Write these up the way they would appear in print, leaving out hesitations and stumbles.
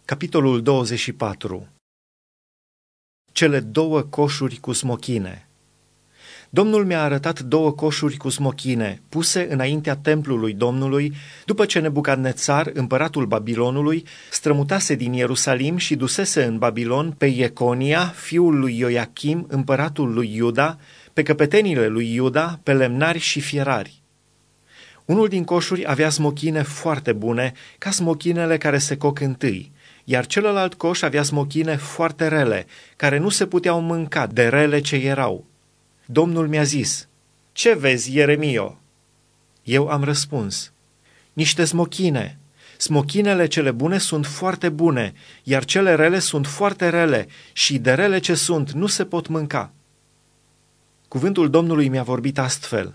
Capitolul 24. Cele două coșuri cu smochine. Domnul mi-a arătat două coșuri cu smochine, puse înaintea templului Domnului, după ce Nebucadnețar, împăratul Babilonului, strămutase din Ierusalim și dusese în Babilon pe Ieconia, fiul lui Ioachim, împăratul lui Iuda, pe căpetenile lui Iuda, pe lemnari și fierari. Unul din coșuri avea smochine foarte bune, ca smochinele care se coc întâi, iar celălalt coș avea smochine foarte rele, care nu se puteau mânca de rele ce erau. Domnul mi-a zis: "Ce vezi, Ieremio?" Eu am răspuns: "Niște smochine. Smochinele cele bune sunt foarte bune, iar cele rele sunt foarte rele și de rele ce sunt nu se pot mânca." Cuvântul Domnului mi-a vorbit astfel: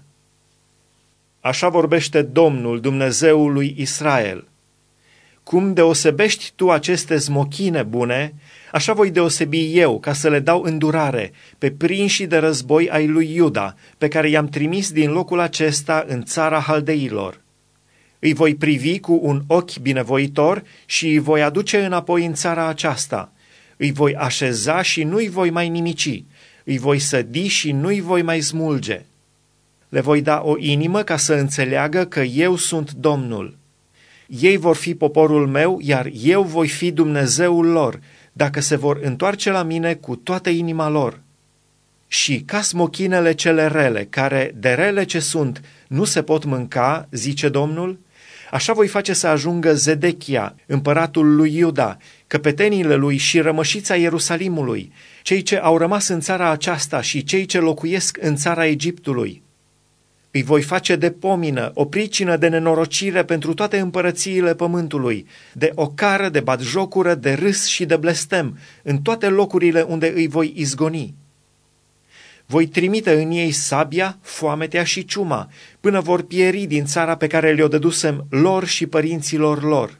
"Așa vorbește Domnul, Dumnezeul lui Israel. Cum deosebești tu aceste smochine bune, așa voi deosebi eu, ca să le dau îndurare pe prinșii de război ai lui Iuda, pe care i-am trimis din locul acesta în țara haldeilor. Îi voi privi cu un ochi binevoitor și îi voi aduce înapoi în țara aceasta. Îi voi așeza și nu-i voi mai nimici, îi voi sădi și nu-i voi mai smulge. Le voi da o inimă ca să înțeleagă că eu sunt Domnul. Ei vor fi poporul meu, iar eu voi fi Dumnezeul lor, dacă se vor întoarce la mine cu toată inima lor. Și ca smochinele cele rele, care de rele ce sunt nu se pot mânca, zice Domnul, așa voi face să ajungă Zedechia, împăratul lui Iuda, căpetenile lui și rămășița Ierusalimului, cei ce au rămas în țara aceasta și cei ce locuiesc în țara Egiptului. Îi voi face de pomină, o pricină de nenorocire pentru toate împărățiile pământului, de ocară, de batjocură, de râs și de blestem, în toate locurile unde îi voi izgoni. Voi trimite în ei sabia, foametea și ciuma, până vor pieri din țara pe care le-o dădusem lor și părinților lor.